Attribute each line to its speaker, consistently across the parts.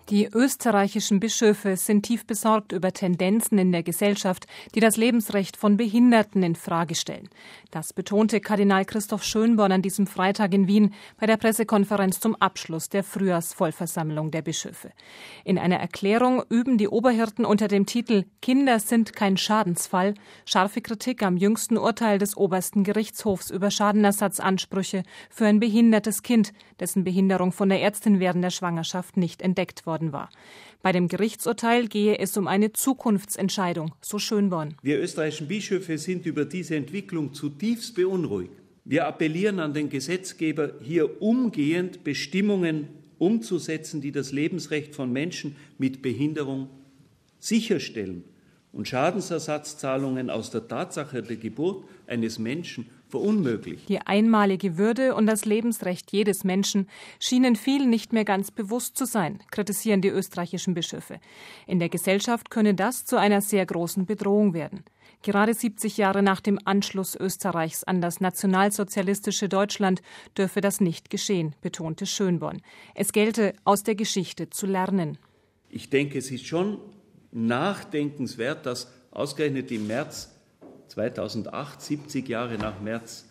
Speaker 1: Die österreichischen Bischöfe sind tief besorgt über Tendenzen in der Gesellschaft, die das Lebensrecht von Behinderten in Frage stellen. Das betonte Kardinal Christoph Schönborn an diesem Freitag in Wien bei der Pressekonferenz zum Abschluss der Frühjahrsvollversammlung der Bischöfe. In einer Erklärung üben die Oberhirten unter dem Titel »Kinder sind kein Schadensfall« scharfe Kritik am jüngsten Urteil des obersten Gerichtshofs über Schadenersatzansprüche für ein behindertes Kind, dessen Behinderung von der Ärztin während der Schwangerschaft nicht entdeckt worden war. Bei dem Gerichtsurteil gehe es um eine Zukunftsentscheidung, so Schönborn.
Speaker 2: Wir österreichischen Bischöfe sind über diese Entwicklung zutiefst beunruhigt. Wir appellieren an den Gesetzgeber, hier umgehend Bestimmungen umzusetzen, die das Lebensrecht von Menschen mit Behinderung sicherstellen und Schadensersatzzahlungen aus der Tatsache der Geburt eines Menschen verunmöglichen.
Speaker 1: Die einmalige Würde und das Lebensrecht jedes Menschen schienen vielen nicht mehr ganz bewusst zu sein, kritisieren die österreichischen Bischöfe. In der Gesellschaft könne das zu einer sehr großen Bedrohung werden. Gerade 70 Jahre nach dem Anschluss Österreichs an das nationalsozialistische Deutschland dürfe das nicht geschehen, betonte Schönborn. Es gelte, aus der Geschichte zu lernen.
Speaker 2: Ich denke, es ist schon nachdenkenswert, dass ausgerechnet im März 2008, 70 Jahre nach März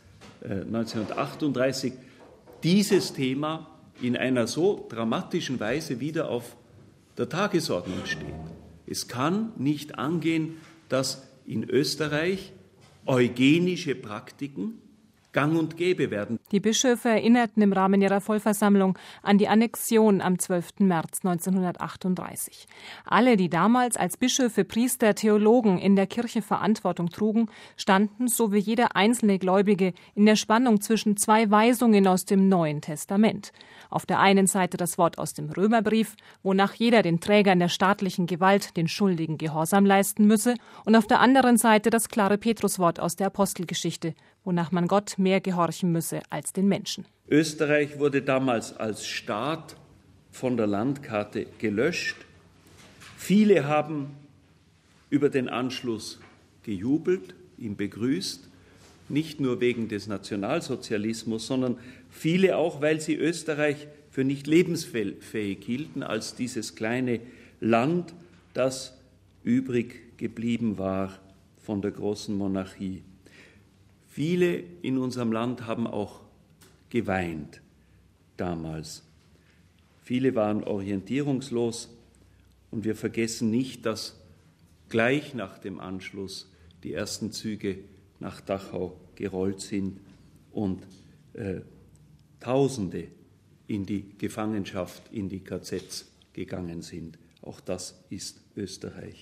Speaker 2: 1938, dieses Thema in einer so dramatischen Weise wieder auf der Tagesordnung steht. Es kann nicht angehen, dass in Österreich eugenische Praktiken gang und gäbe werden.
Speaker 1: Die Bischöfe erinnerten im Rahmen ihrer Vollversammlung an die Annexion am 12. März 1938. Alle, die damals als Bischöfe, Priester, Theologen in der Kirche Verantwortung trugen, standen, so wie jeder einzelne Gläubige, in der Spannung zwischen zwei Weisungen aus dem Neuen Testament. Auf der einen Seite das Wort aus dem Römerbrief, wonach jeder den Trägern der staatlichen Gewalt, den Schuldigen, Gehorsam leisten müsse, und auf der anderen Seite das klare Petruswort aus der Apostelgeschichte, wonach man Gott mehr gehorchen müsse als den Menschen.
Speaker 2: Österreich wurde damals als Staat von der Landkarte gelöscht. Viele haben über den Anschluss gejubelt, ihn begrüßt, nicht nur wegen des Nationalsozialismus, sondern viele auch, weil sie Österreich für nicht lebensfähig hielten als dieses kleine Land, das übrig geblieben war von der großen Monarchie. Viele in unserem Land haben auch geweint damals. Viele waren orientierungslos und wir vergessen nicht, dass gleich nach dem Anschluss die ersten Züge nach Dachau gerollt sind und Tausende in die Gefangenschaft, in die KZs gegangen sind. Auch das ist Österreich.